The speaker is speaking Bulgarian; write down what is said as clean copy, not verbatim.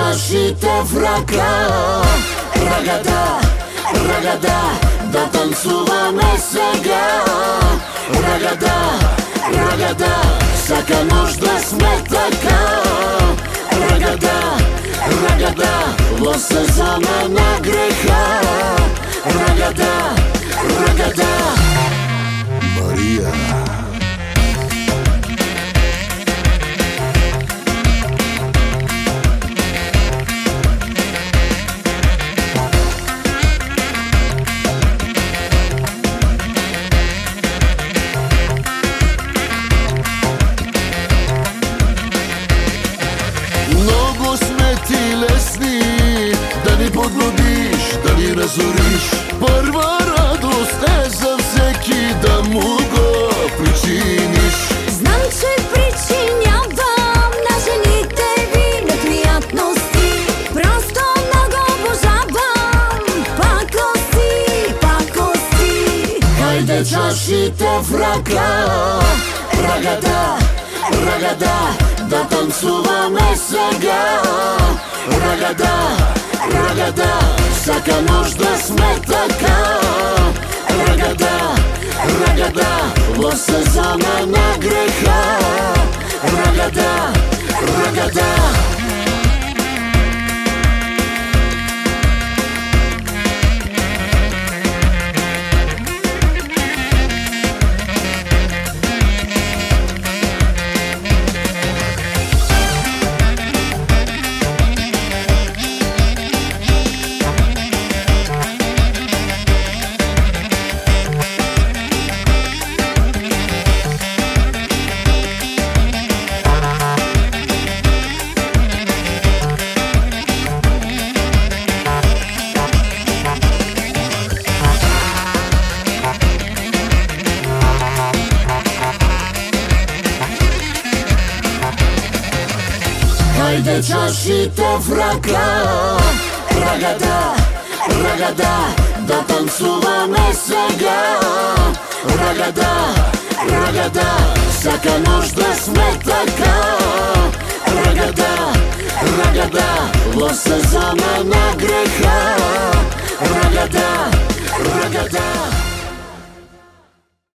чашите в ръка. Рагада, рагада, да танцуваме сега. Рагада, рагада, всяка нощ да сме така. Рагада, рагада, в сезона на греха. Рагада, рагада. Мария. Много сме ти лесни, да ни подлудиш, да ни разориш. Първа радост е за всеки да му го причиниш. Знам, че причинявам на жените ви неприятности. Просто много обожавам пакости, пакости. Хайде чашите в ръка. Рагада, рагада, да танцуваме сега. Рагада, рагада, всяка нощ да сме така. Рагада, рагада, в сезона на греха. Рагада, рагада. Хайде чашите в ръка. Рагада, рагада, да танцуваме сега. Рагада, рагада, всяка нощ да сме така. Рагада, рагада, в сезона на греха. Рагада, рагада.